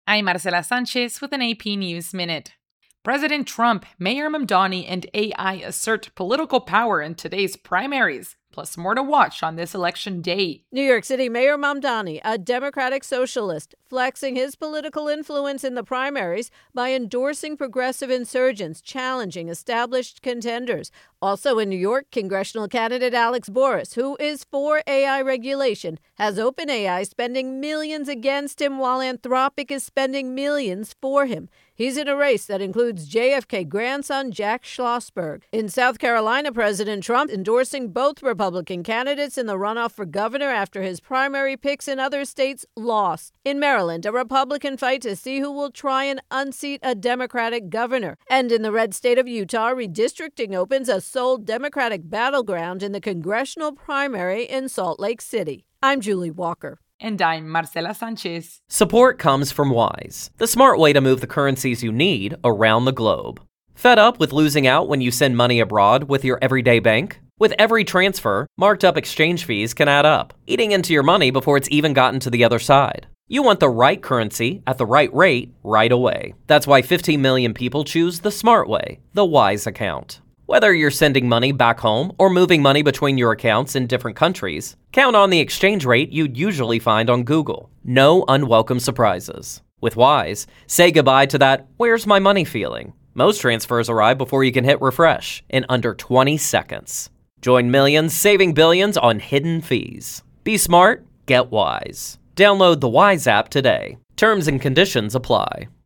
I'm Marcela Sanchez with an AP News Minute. President Trump, Mayor Mamdani, and AI assert political power in today's primaries. Plus, more to watch on this election day. New York City Mayor Mamdani, a Democratic socialist, flexing his political influence in the primaries by endorsing progressive insurgents challenging established contenders. Also in New York, congressional candidate Alex Boris, who is for AI regulation, has OpenAI spending millions against him while Anthropic is spending millions for him. He's in a race that includes JFK grandson Jack Schlossberg. In South Carolina, President Trump endorsing both Republican candidates in the runoff for governor after his primary picks in other states lost. In Maryland, a Republican fight to see who will try and unseat a Democratic governor. And in the red state of Utah, redistricting opens a sole Democratic battleground in the congressional primary in Salt Lake City. I'm Julie Walker. And I'm Marcela Sanchez. Support comes from Wise, the smart way to move the currencies you need around the globe. Fed up with losing out when you send money abroad with your everyday bank? With every transfer, marked up exchange fees can add up, eating into your money before it's even gotten to the other side. You want the right currency at the right rate right away. That's why 15 million people choose the smart way, the Wise account. Whether you're sending money back home or moving money between your accounts in different countries, count on the exchange rate you'd usually find on Google. No unwelcome surprises. With Wise, say goodbye to that "where's my money" feeling. Most transfers arrive before you can hit refresh in under 20 seconds. Join millions saving billions on hidden fees. Be smart, get Wise. Download the Wise app today. Terms and conditions apply.